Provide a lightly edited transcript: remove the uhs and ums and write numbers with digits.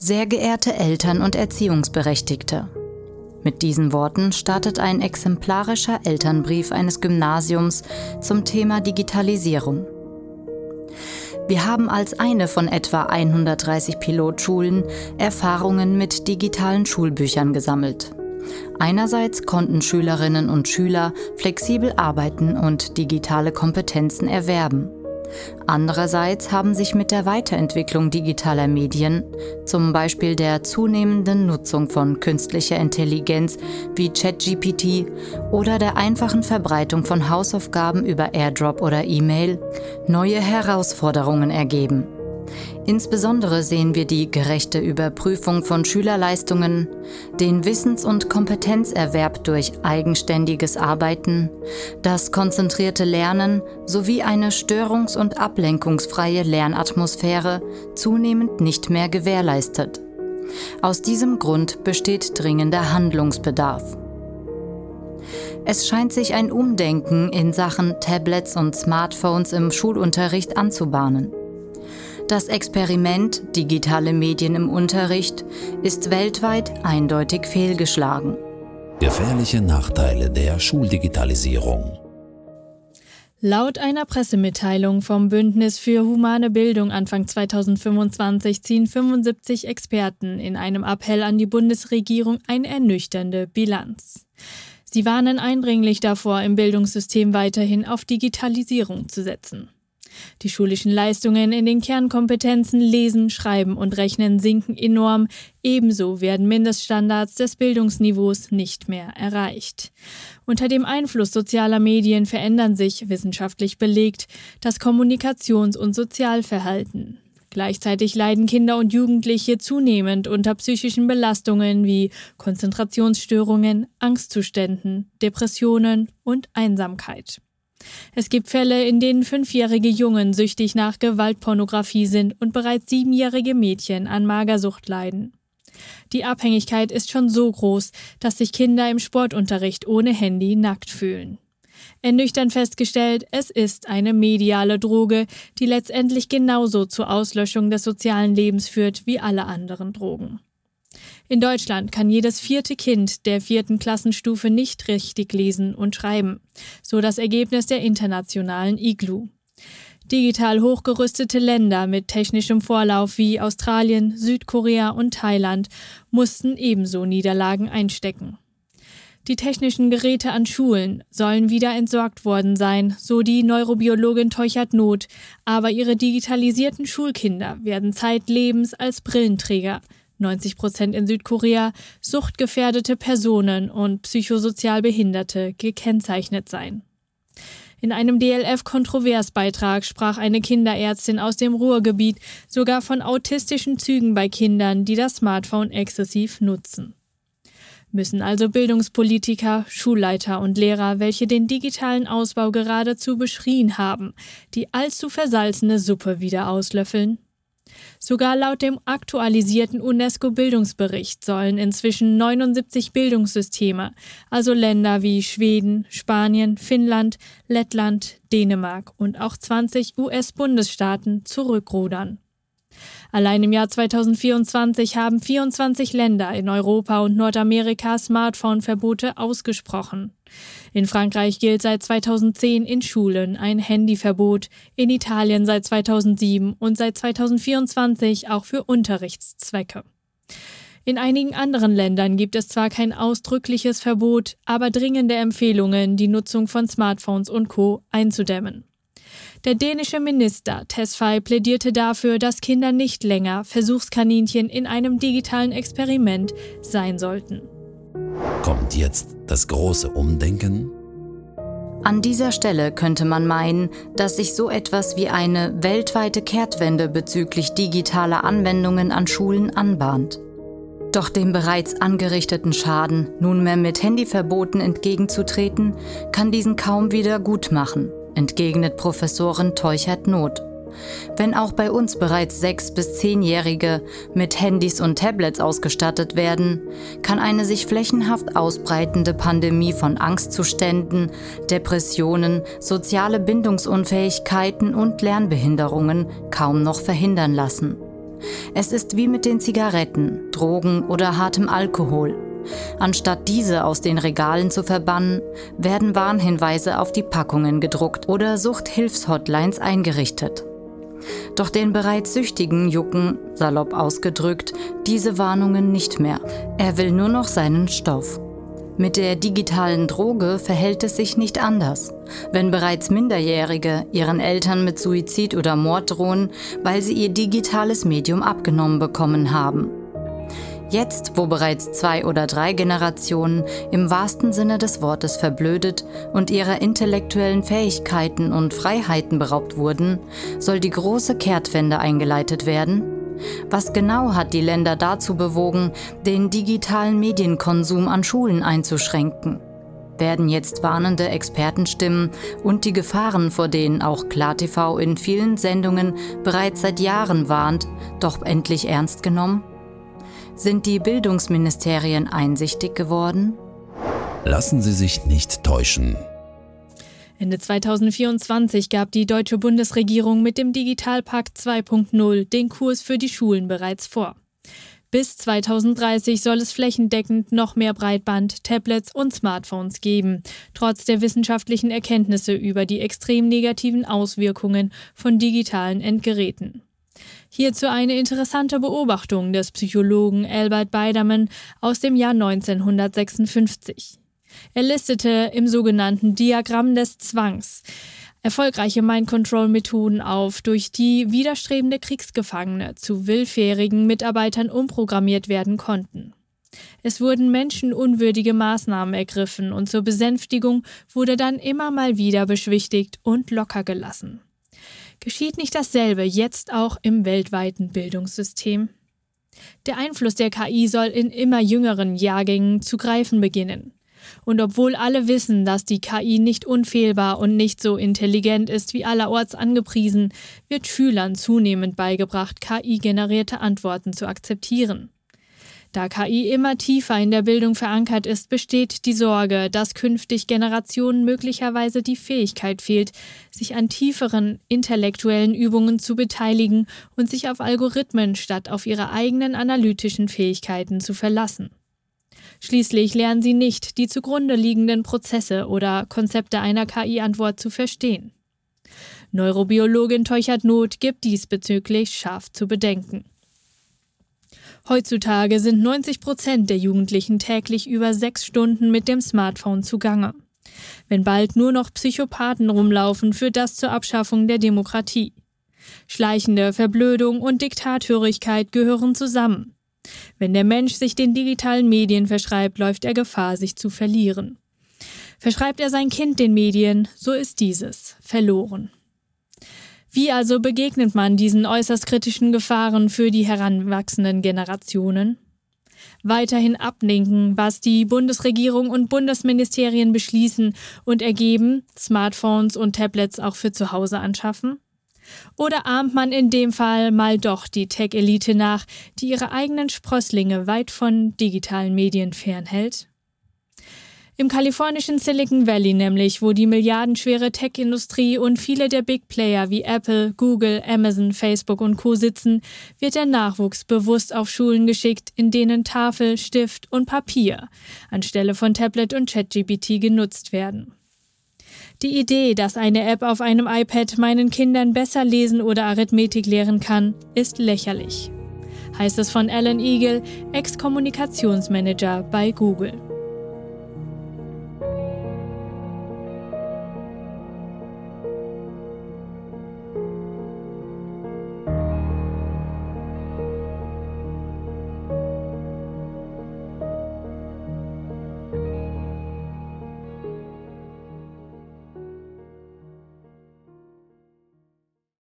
Sehr geehrte Eltern und Erziehungsberechtigte. Mit diesen Worten startet ein exemplarischer Elternbrief eines Gymnasiums zum Thema Digitalisierung. Wir haben als eine von etwa 130 Pilotschulen Erfahrungen mit digitalen Schulbüchern gesammelt. Einerseits konnten Schülerinnen und Schüler flexibel arbeiten und digitale Kompetenzen erwerben. Andererseits haben sich mit der Weiterentwicklung digitaler Medien, zum Beispiel der zunehmenden Nutzung von künstlicher Intelligenz wie ChatGPT oder der einfachen Verbreitung von Hausaufgaben über AirDrop oder E-Mail, neue Herausforderungen ergeben. Insbesondere sehen wir die gerechte Überprüfung von Schülerleistungen, den Wissens- und Kompetenzerwerb durch eigenständiges Arbeiten, das konzentrierte Lernen sowie eine störungs- und ablenkungsfreie Lernatmosphäre zunehmend nicht mehr gewährleistet. Aus diesem Grund besteht dringender Handlungsbedarf. Es scheint sich ein Umdenken in Sachen Tablets und Smartphones im Schulunterricht anzubahnen. Das Experiment digitale Medien im Unterricht ist weltweit eindeutig fehlgeschlagen. Gefährliche Nachteile der Schuldigitalisierung. Laut einer Pressemitteilung vom Bündnis für humane Bildung Anfang 2025 ziehen 75 Experten in einem Appell an die Bundesregierung eine ernüchternde Bilanz. Sie warnen eindringlich davor, im Bildungssystem weiterhin auf Digitalisierung zu setzen. Die schulischen Leistungen in den Kernkompetenzen Lesen, Schreiben und Rechnen sinken enorm, ebenso werden Mindeststandards des Bildungsniveaus nicht mehr erreicht. Unter dem Einfluss sozialer Medien verändern sich, wissenschaftlich belegt, das Kommunikations- und Sozialverhalten. Gleichzeitig leiden Kinder und Jugendliche zunehmend unter psychischen Belastungen wie Konzentrationsstörungen, Angstzuständen, Depressionen und Einsamkeit. Es gibt Fälle, in denen 5-jährige Jungen süchtig nach Gewaltpornografie sind und bereits 7-jährige Mädchen an Magersucht leiden. Die Abhängigkeit ist schon so groß, dass sich Kinder im Sportunterricht ohne Handy nackt fühlen. Ernüchternd festgestellt, es ist eine mediale Droge, die letztendlich genauso zur Auslöschung des sozialen Lebens führt wie alle anderen Drogen. In Deutschland kann jedes 4. Kind der 4. Klassenstufe nicht richtig lesen und schreiben, so das Ergebnis der internationalen IGLU. Digital hochgerüstete Länder mit technischem Vorlauf wie Australien, Südkorea und Thailand mussten ebenso Niederlagen einstecken. Die technischen Geräte an Schulen sollen wieder entsorgt worden sein, so die Neurobiologin Teuchert-Noth, aber ihre digitalisierten Schulkinder werden zeitlebens als Brillenträger, 90% in Südkorea, suchtgefährdete Personen und psychosozial Behinderte gekennzeichnet sein. In einem DLF-Kontroversbeitrag sprach eine Kinderärztin aus dem Ruhrgebiet sogar von autistischen Zügen bei Kindern, die das Smartphone exzessiv nutzen. Müssen also Bildungspolitiker, Schulleiter und Lehrer, welche den digitalen Ausbau geradezu beschrien haben, die allzu versalzene Suppe wieder auslöffeln? Sogar laut dem aktualisierten UNESCO-Bildungsbericht sollen inzwischen 79 Bildungssysteme, also Länder wie Schweden, Spanien, Finnland, Lettland, Dänemark und auch 20 US-Bundesstaaten zurückrudern. Allein im Jahr 2024 haben 24 Länder in Europa und Nordamerika Smartphone-Verbote ausgesprochen. In Frankreich gilt seit 2010 in Schulen ein Handyverbot, in Italien seit 2007 und seit 2024 auch für Unterrichtszwecke. In einigen anderen Ländern gibt es zwar kein ausdrückliches Verbot, aber dringende Empfehlungen, die Nutzung von Smartphones und Co. einzudämmen. Der dänische Minister Tesfaye plädierte dafür, dass Kinder nicht länger Versuchskaninchen in einem digitalen Experiment sein sollten. Kommt jetzt das große Umdenken? An dieser Stelle könnte man meinen, dass sich so etwas wie eine weltweite Kehrtwende bezüglich digitaler Anwendungen an Schulen anbahnt. Doch dem bereits angerichteten Schaden nunmehr mit Handyverboten entgegenzutreten, kann diesen kaum wieder gut machen, entgegnet Professorin Teuchert-Noth. Wenn auch bei uns bereits 6- bis 10-Jährige mit Handys und Tablets ausgestattet werden, kann eine sich flächenhaft ausbreitende Pandemie von Angstzuständen, Depressionen, soziale Bindungsunfähigkeiten und Lernbehinderungen kaum noch verhindern lassen. Es ist wie mit den Zigaretten, Drogen oder hartem Alkohol. Anstatt diese aus den Regalen zu verbannen, werden Warnhinweise auf die Packungen gedruckt oder Suchthilfshotlines eingerichtet. Doch den bereits Süchtigen jucken, salopp ausgedrückt, diese Warnungen nicht mehr. Er will nur noch seinen Stoff. Mit der digitalen Droge verhält es sich nicht anders. Wenn bereits Minderjährige ihren Eltern mit Suizid oder Mord drohen, weil sie ihr digitales Medium abgenommen bekommen haben. Jetzt, wo bereits 2 oder 3 Generationen im wahrsten Sinne des Wortes verblödet und ihrer intellektuellen Fähigkeiten und Freiheiten beraubt wurden, soll die große Kehrtwende eingeleitet werden? Was genau hat die Länder dazu bewogen, den digitalen Medienkonsum an Schulen einzuschränken? Werden jetzt warnende Expertenstimmen und die Gefahren, vor denen auch KlarTV in vielen Sendungen bereits seit Jahren warnt, doch endlich ernst genommen? Sind die Bildungsministerien einsichtig geworden? Lassen Sie sich nicht täuschen. Ende 2024 gab die deutsche Bundesregierung mit dem Digitalpakt 2.0 den Kurs für die Schulen bereits vor. Bis 2030 soll es flächendeckend noch mehr Breitband, Tablets und Smartphones geben, trotz der wissenschaftlichen Erkenntnisse über die extrem negativen Auswirkungen von digitalen Endgeräten. Hierzu eine interessante Beobachtung des Psychologen Albert Biderman aus dem Jahr 1956. Er listete im sogenannten Diagramm des Zwangs erfolgreiche Mind-Control-Methoden auf, durch die widerstrebende Kriegsgefangene zu willfährigen Mitarbeitern umprogrammiert werden konnten. Es wurden menschenunwürdige Maßnahmen ergriffen und zur Besänftigung wurde dann immer mal wieder beschwichtigt und locker gelassen. Geschieht nicht dasselbe jetzt auch im weltweiten Bildungssystem? Der Einfluss der KI soll in immer jüngeren Jahrgängen zu greifen beginnen. Und obwohl alle wissen, dass die KI nicht unfehlbar und nicht so intelligent ist wie allerorts angepriesen, wird Schülern zunehmend beigebracht, KI-generierte Antworten zu akzeptieren. Da KI immer tiefer in der Bildung verankert ist, besteht die Sorge, dass künftig Generationen möglicherweise die Fähigkeit fehlt, sich an tieferen intellektuellen Übungen zu beteiligen und sich auf Algorithmen statt auf ihre eigenen analytischen Fähigkeiten zu verlassen. Schließlich lernen sie nicht, die zugrunde liegenden Prozesse oder Konzepte einer KI-Antwort zu verstehen. Neurobiologin Teuchert-Noth gibt diesbezüglich scharf zu bedenken. Heutzutage sind 90% der Jugendlichen täglich über 6 Stunden mit dem Smartphone zugange. Wenn bald nur noch Psychopathen rumlaufen, führt das zur Abschaffung der Demokratie. Schleichende Verblödung und Diktathörigkeit gehören zusammen. Wenn der Mensch sich den digitalen Medien verschreibt, läuft er Gefahr, sich zu verlieren. Verschreibt er sein Kind den Medien, so ist dieses verloren. Wie also begegnet man diesen äußerst kritischen Gefahren für die heranwachsenden Generationen? Weiterhin abnicken, was die Bundesregierung und Bundesministerien beschließen und ergeben, Smartphones und Tablets auch für zu Hause anschaffen? Oder ahmt man in dem Fall mal doch die Tech-Elite nach, die ihre eigenen Sprösslinge weit von digitalen Medien fernhält? Im kalifornischen Silicon Valley nämlich, wo die milliardenschwere Tech-Industrie und viele der Big Player wie Apple, Google, Amazon, Facebook und Co. sitzen, wird der Nachwuchs bewusst auf Schulen geschickt, in denen Tafel, Stift und Papier anstelle von Tablet und ChatGPT genutzt werden. Die Idee, dass eine App auf einem iPad meinen Kindern besser lesen oder Arithmetik lehren kann, ist lächerlich, heißt es von Alan Eagle, Ex-Kommunikationsmanager bei Google.